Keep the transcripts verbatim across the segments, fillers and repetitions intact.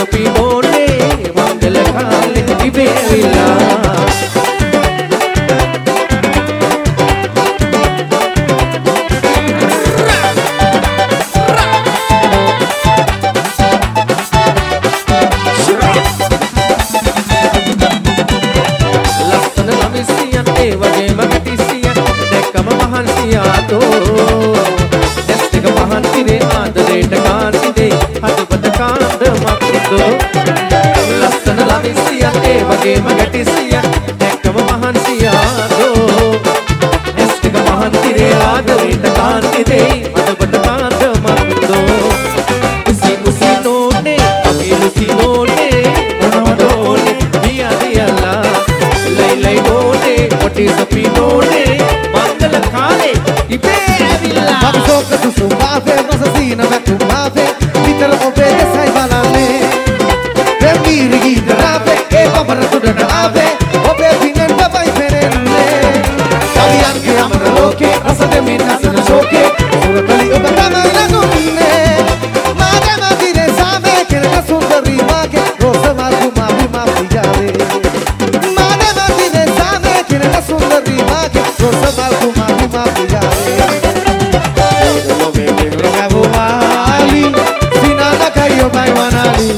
සොපිනෝනේ මංගල කාලේ ඉබේවිලා ලස්සන ළමිසියක් ඒ වගේම ගැටිසියක් දැක්කම මහන්සියා දෝ ඇස් දෙක මහන් තිරේ ආදරේට කාන්ති දෙයි අදබට කාන්ත මත්දෝ උසි උසි නෝනේ අපි උසි නෝනේ මොනවදෝනේ දියා දියලා ලයි ලයි නෝනේ කොටි සපි නෝනේ මංගල කාලේ ඉබේ ඇවිල්ලා අපි සෝක සුසු මාවේ රසසීන වැටු මාවේ විතර ඔබේ දෙසයි බලන්නේ Baratuda ave, obe binen babai perenne. Kalian ke amar loke, rasa de min asana shoke. Suratali oba tamai lagunne. Made madire same, kerana sundari mage, rosa magu mavi mavi jave. Made madire same, kerana sundari mage, rosa magu mavi mavi jave. Lobe bingro mavu mali, sinana kayo bai wanali.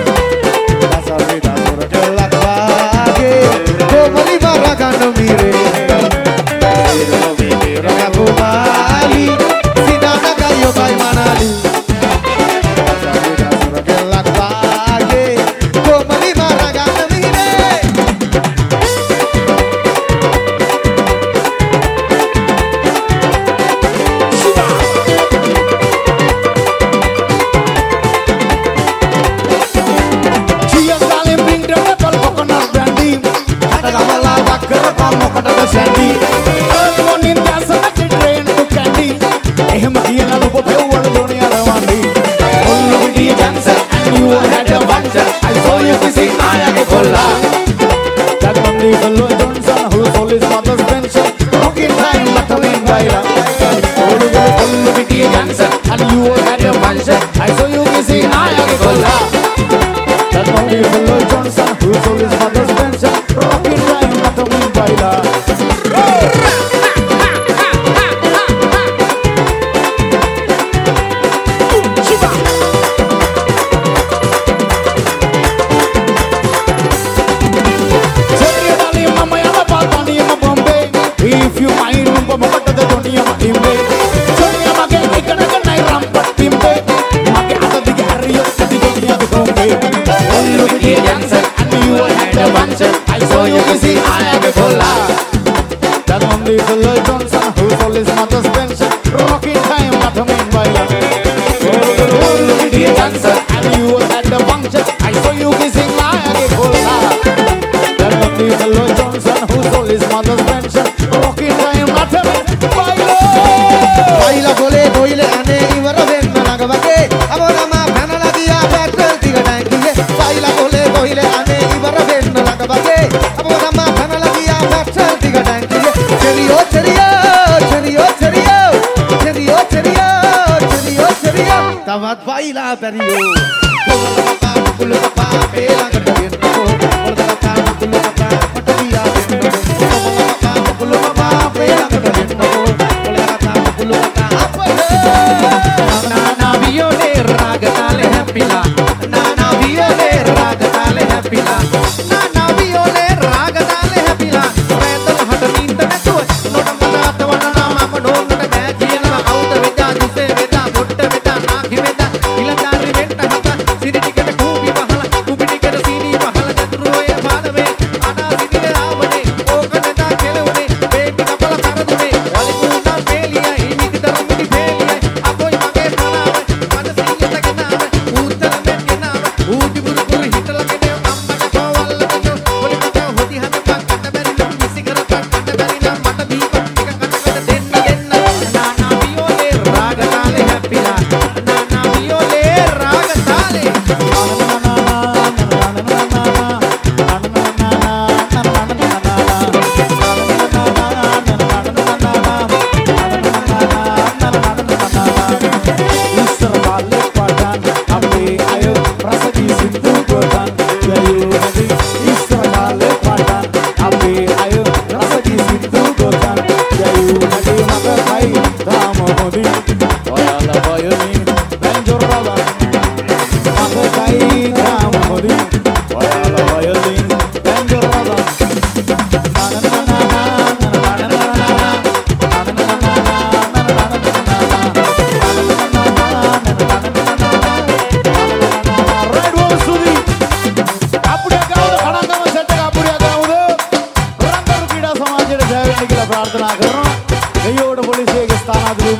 Tamat baila perio, pula papa, pula papa, pela katarin ko, pula papa, pula papa, matabiya ko, pula papa, pula papa, pela katarin ko, pula papa, pula papa, apa ye? Na na viole ragatale happila, na na viole ragatale happila, na na viole ragatale happila, retal hat ninta netu, nota mata wana nama mano nota kajiyala, auta veda duse veda botta veda. Ilandari venta hata siriti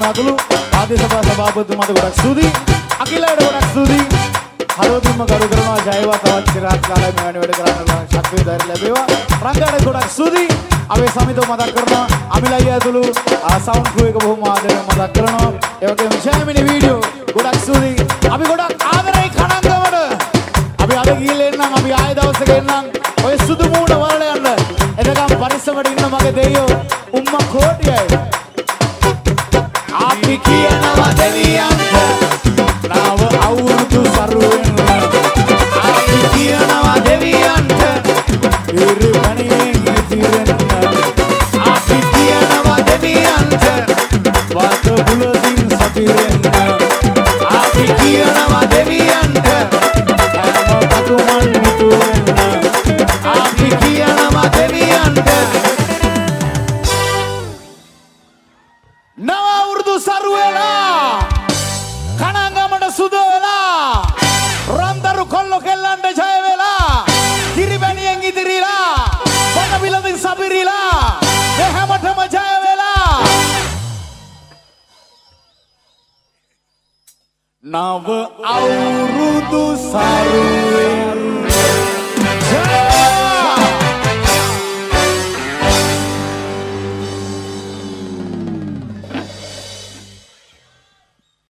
මහත්මයා ඇතුළු ආදී සභා සභාපතිතුමාට ගොඩක් ස්තුතියි. අකිලයට ගොඩක් ස්තුතියි. හරවතින්ම කරු කරනවා ජයවා තවත් চিරාත් කාලයක් මෙවැනි වැඩ කරන්න ශක්තිය ධෛර්ය ලැබේවා. රංගාට ගොඩක් ස්තුතියි. අපේ සමිතව මතක් කරනවා අමිලයි ඇතුළු සවුන්ඩ් ක්‍රූ එක බොහොම ආදරෙන් මතක් කරනවා. ඒ වගේම ජයමිනි වීඩියෝ ගොඩක් ස්තුතියි. අපි ගොඩක් ආදරෙයි කනංගමට. අපි අද ගිහිල්ලා එන්නම් අපි ආයෙ දවසක එන්නම්. ඔය සුදු මූණ වලට යන්න. එතකම් පරිස්සමට ඉන්න මගේ දෙයියෝ උම්මා කෝටියයි.